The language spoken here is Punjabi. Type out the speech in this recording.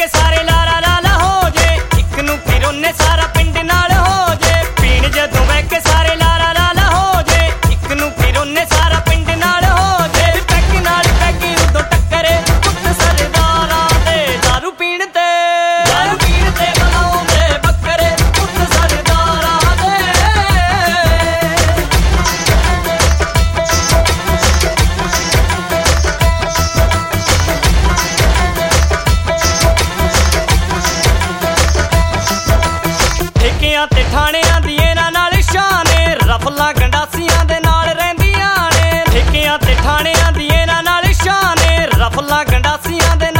ਕੇ ਸਾਰੇ ਲਾਰਾ ਲਾਲਾ ਹੋ ਜੇ, ਇੱਕ ਨੂੰ ਫਿਰ ਉਹਨੇ ਸਾਰਾ ਪਿੰਡ ਨਾਲ ਹੋ ਜੇ। ਪੀਣ ਜਦੋਂ ਬਹਿ ਕੇ ਸਾਰੇ ਲਾਰਾ ਲਾਲਾ ਹੋ ਜੇ, ਇੱਕ ਨੂੰ ਫਿਰ ਉਹਨੇ ਸਾਰਾ ਪਿੰਡ ਨਾਲ ਹੋ ਜੇ। ਪੈਗ ਨਾਲ ਪੈਗ ਉਦੋਂ ਟੱਕਰੇ ਪੁੱਤ ਸਰਦਾਰਾਂ ਦੇ, ਦਾਰੂ ਪੀਣ ਤੇ ਬੁਲਾਉਂਦੇ ਬੱਕਰੇ ਪੁੱਤ ਸਰਦਾਰਾਂ ਦੇ। ਠੇਕਿਆਂ ਤੇ ਥਾਣਿਆਂ ਦੀ ਇਹਨਾਂ ਨਾਲ ਸ਼ਾਨ ਏ, ਰਫਲਾਂ ਗੰਡਾਸੀਆਂ ਦੇ ਨਾਲ ਰਹਿੰਦੀਆਂ ਨੇ। ਠੇਕਿਆਂ ਤੇ ਥਾਣਿਆਂ ਦੀ ਇਹਨਾਂ ਨਾਲ ਸ਼ਾਨ ਏ, ਰਫਲਾਂ ਗੰਡਾਸੀਆਂ ਦੇ